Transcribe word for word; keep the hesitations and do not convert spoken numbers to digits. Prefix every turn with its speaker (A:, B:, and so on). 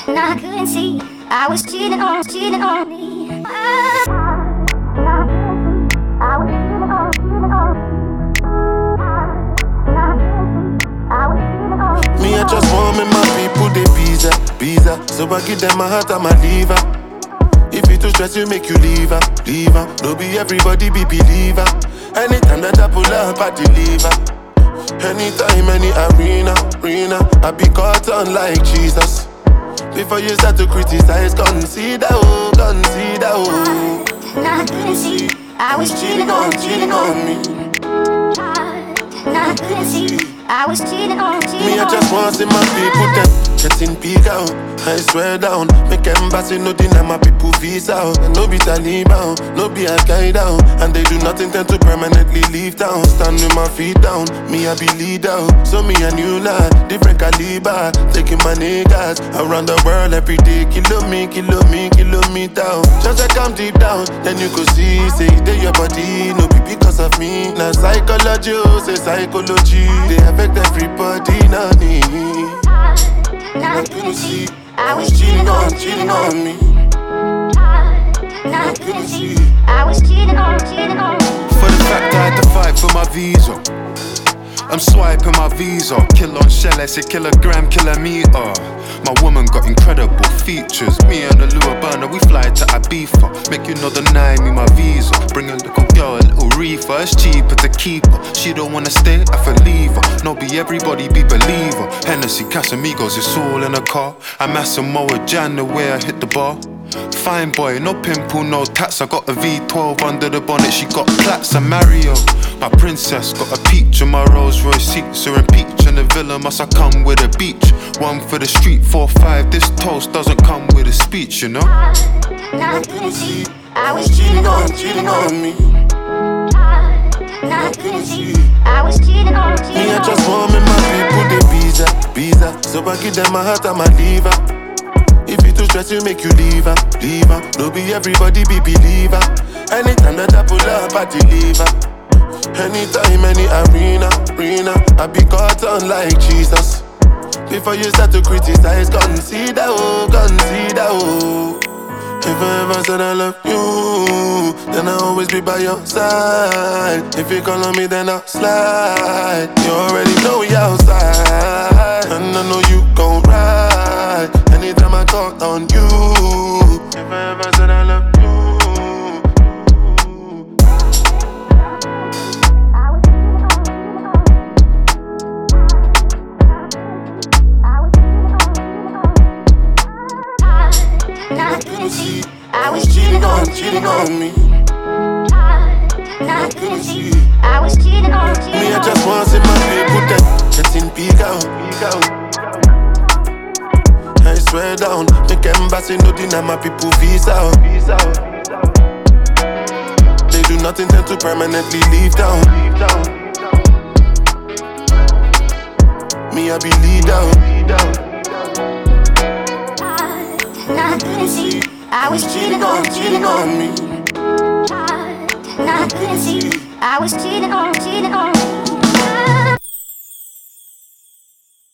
A: and I couldn't see. I was cheating on, cheating on me. I, I was cheating on, cheating on me. I was cheating on.
B: Me, I just want me my people, they visa, visa. So I give them my heart and my liver. If you too stress, you make you leave her, leave her. Don't be everybody be believer. Anytime that I pull up, I deliver. Anytime, any arena, arena, I be caught on like Jesus. Before you start to criticize, consider, oh, consider, oh.
A: And I couldn't see, I was cheating on, cheating on me. And I couldn't see, I was cheating on, cheating on me.
B: Me, I just want to see my people them getting big out. I swear down, make embassy no deny my people visa out. And no be Taliban, no be Al-Qaeda, and they do not intend to permanently leave town. Stand with my feet down, me I be leader. So me a new lad, different caliber. Taking my niggas around the world every day. Kilo me, kilo me, kilometer. Just like I'm deep down, then you could see, say they your body, no be because of me. Now psychology, oh, say psychology, they affect everybody, not me.
A: And I couldn't see, I was cheating on, cheating on me. And I couldn't see, I was cheating on, cheating on me.
C: For the fact I had to fight for my visa, I'm swiping my visa. Kill on shell, I say kilogram, kilometer. My woman got incredible features. Me and the Lua burner, we fly to Ibiza. Make you know the nine, me my visa. Bring a little girl, a little reefer. It's cheaper to keep her. She don't wanna stay, I feel leave her. No be everybody be believer. Hennessy, Casamigos, it's all in a car. I'm Asamoah Jan the way I hit the bar. Fine boy, no pimple, no tats. I got a V twelve under the bonnet. She got plaits and Mario. My princess got a peach on my Rolls Royce seats. Her and peach and the villa must have come with a beach. One for the street, four five. This toast doesn't come with a speech, you know.
A: And I couldn't see, I was cheating on, cheating on me. And I couldn't see, I was cheating on, cheating on me.
B: Me, I just want me my people, they visa, visa. So I give them my heart and my liver. If you too stress, you make you leave her, leave her. Don't be everybody be believer. Anytime that I pull up, I deliver. Anytime, any arena, arena, I be caught on like Jesus. Before you start to criticize, consider, oh, consider, oh. If I ever said I love you, then I'll always be by your side. If you call on me, then I'll slide. You already know we outside, and I know you gon' ride anytime I talk on you. If I ever said I love you.
A: And I couldn't see, I was cheating on, cheating on me. And I couldn't see, I was cheating on, cheating on me.
B: Me, I just want to see my people them getting big out, big out. I swear down, make embassy no deny my people visa out, visa out. They do not intend to permanently leave town, leave town. Me, I be lead out, lead out.
A: And I couldn't see, I was cheating on, cheating on me. And I couldn't see, I was cheating on, cheating on me.